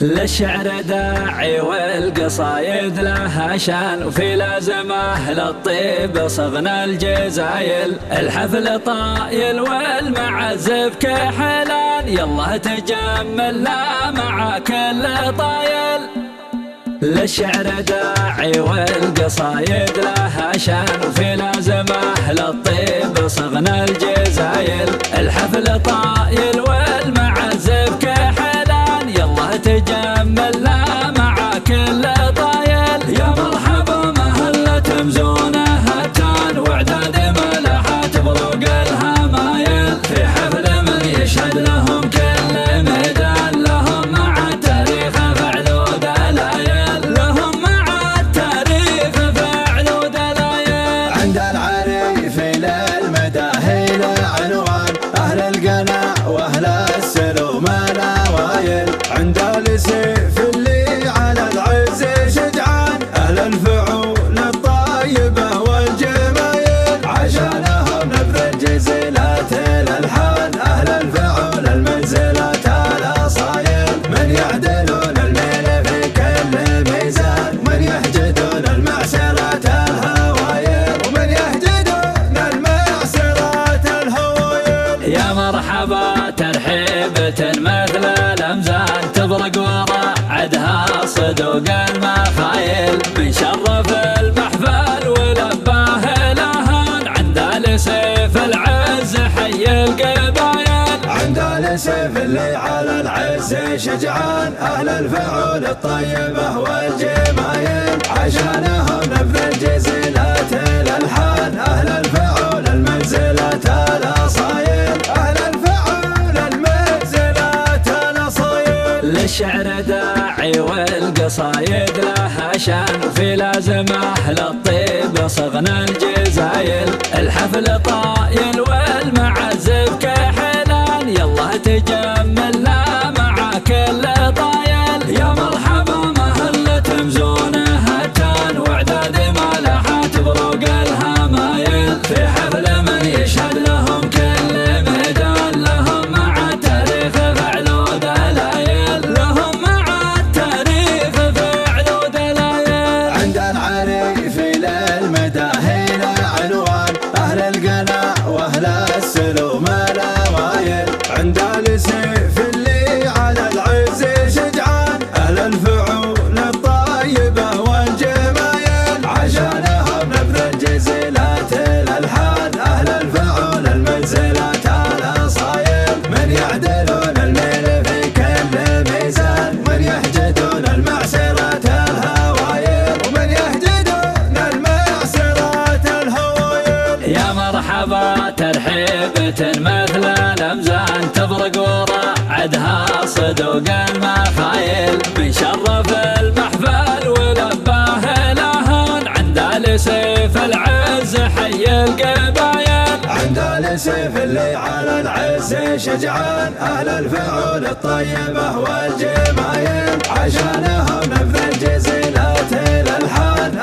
للشعر داعي والقصايد لها شان، وفي لازمه للطيب صغنا الجزايل. الحفل طايل والمعزف كحلان، يلا تجمل لا مع كل طايل. للشعر داعي والقصايد لها شان، وفي لازمه للطيب صغنا الجزايل. الحفل طايل والمعزف كحلان، يلا تجمل لا مع كل طايل. يا مرحبا مهلة مزونة هتان، واعداد ملحات بروق الهمايل. في حفل من يشهد لهم كل ميدان، لهم مع التاريخ فعل ودلايل. لهم مع التاريخ فعل ودلايل. عند العريف للمداهي عنوان، أهل القنا وأهل السلوم نوايل. عند السيف اللي على العز شجعان، أهل الفعول الطيبة والجمايل. عشانهم نبذ جزيلات الألحان، أهل الفعول المنزلات الأصايل. من يعدلون الميل في كل ميزان، من يحجدون المعسرات الهوايل، ومن يحجدون المعسرات الهوايل. يا مرحبا ترحيبة مثل الأمزان، تبرق ورا عدها صدوق المخايل. من شرف المحفل ولباه الأهان، عند السيف العز حي القبايل. عند السيف اللي على العز شجعان، أهل الفعول الطيبة والجمايل. عشانهم نبذ جزيلات الألحان، أهل الفعول المنزلات الأصايل. أهل الفعول المنزلات الأصايل. للشعر داعي والقصايد لها شان، وفي لازمه للطيب صغنا الجزايل. الحفل طايل والمعزف كحلان، يلا تجمل لا مع كل طايل. يا مرحبا مهلة مزونة هتان، واعداد ملحات بروق الهمايل. في حفل من يشهد لهم كل ميدان، لهم مع التاريخ فعل ودلايل. لهم مع التاريخ فعل ودلايل. عند العريف للمداهي عنوان، أهل القنا وأهل السلوم نوايل. عند السيف اللي على العز شجعان، أهل الفعول الطيبة والجمايل. عشانهم نبذ جزيلات الألحان، أهل الفعول المنزلات الأصايل. من يعدلون الميل في كل ميزان، من يحجدون المعسرات الهوايل، ومن يحجدون المعسرات الهوايل. يا مرحبا ترحيبة مثل الأمزان، تبرق ورا عدها صدوق المخايل. من شرف المحفل ولباه الأهان، عند السيف العز حي القبايل. عند السيف اللي على العز شجعان، أهل الفعول الطيبة والجمايل. عشانهم نبذ جزيلات الألحان،